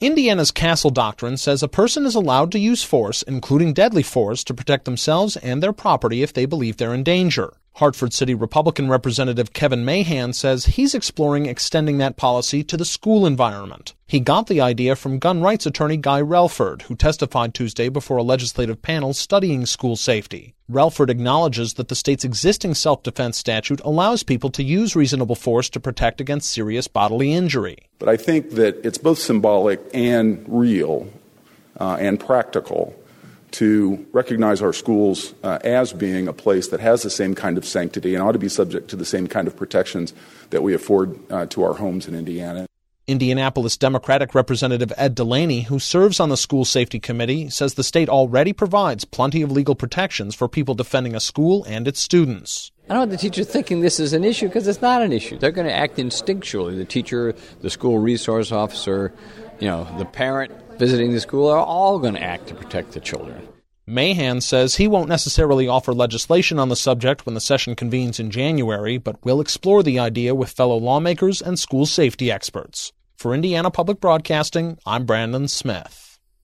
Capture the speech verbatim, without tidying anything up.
Indiana's Castle Doctrine says a person is allowed to use force, including deadly force, to protect themselves and their property if they believe they're in danger. Hartford City Republican Representative Kevin Mahan says he's exploring extending that policy to the school environment. He got the idea from gun rights attorney Guy Relford, who testified Tuesday before a legislative panel studying school safety. Relford acknowledges that the state's existing self-defense statute allows people to use reasonable force to protect against serious bodily injury. But I think that it's both symbolic and real uh, and practical to recognize our schools uh, as being a place that has the same kind of sanctity and ought to be subject to the same kind of protections that we afford uh, to our homes in Indiana. Indianapolis Democratic Representative Ed Delaney, who serves on the School Safety Committee, says the state already provides plenty of legal protections for people defending a school and its students. I don't want the teacher thinking this is an issue, because it's not an issue. They're going to act instinctually. The teacher, the school resource officer, you know, the parent visiting the school are all going to act to protect the children. Mahan says he won't necessarily offer legislation on the subject when the session convenes in January, but will explore the idea with fellow lawmakers and school safety experts. For Indiana Public Broadcasting, I'm Brandon Smith.